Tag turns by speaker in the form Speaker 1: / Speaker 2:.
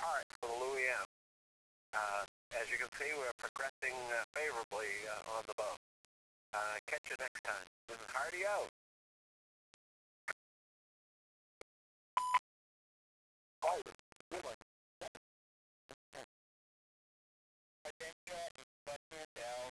Speaker 1: start for the Louis M. As you can see, we're progressing favorably on the boat. Catch you next time. This is Hardy out. Oh, good one.